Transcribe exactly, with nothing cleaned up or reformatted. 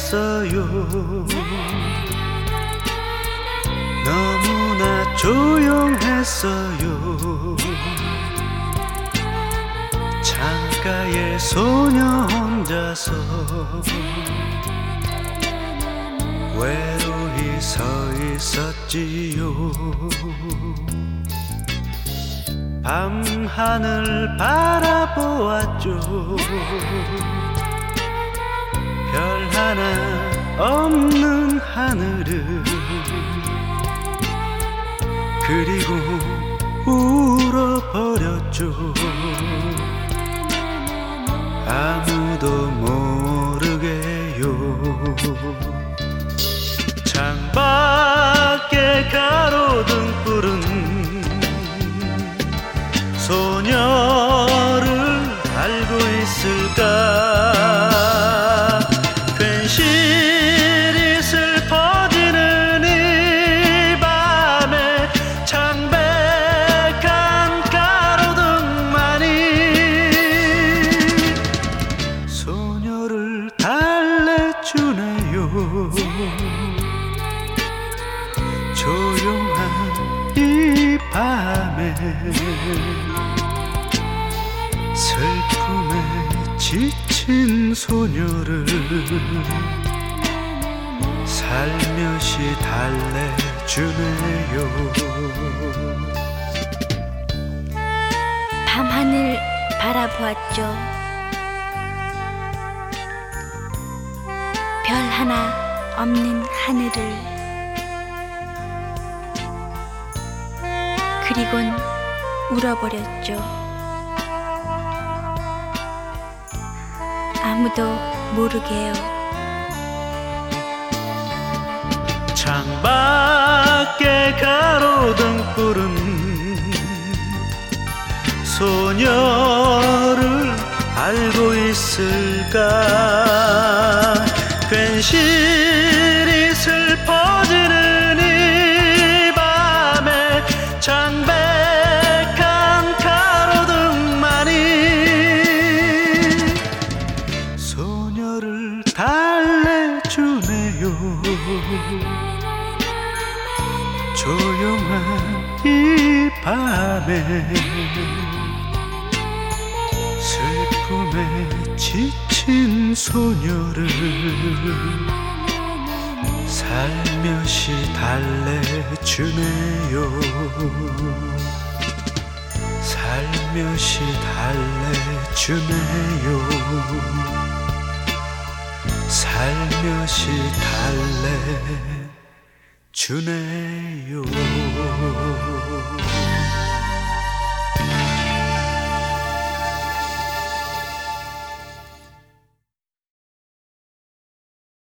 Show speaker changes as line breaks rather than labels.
조용했어요. 너무나 조용했어요. 창가에 소녀 혼자서 외로이 서 있었지요. 밤하늘 바라보았죠. 별 하나 없는 하늘을. 그리고 울어버렸죠. 아무도 모르게요. 창밖에 가로등불은 소녀를 알고 있을까. 괜시리 슬퍼지는 이 밤에 창백한 가로등만이 소녀를 달래주네요. 조용한 이 밤에 슬픔에 지친 소녀를 살며시 달래주네요.
밤하늘 바라보았죠. 별 하나 없는 하늘을. 그리곤 울어버렸죠. 아무도 모르게요.
창밖에 가로등불은 소녀를 알고 있을까. 괜시리 슬퍼지는 이 밤에 창백한 가로등만이 소녀를 달래주네요. 조용한 이 밤에 슬픔에 지친 소녀를 살며시 달래주네요. 살며시 달래주네요. 살며시 달래주네요.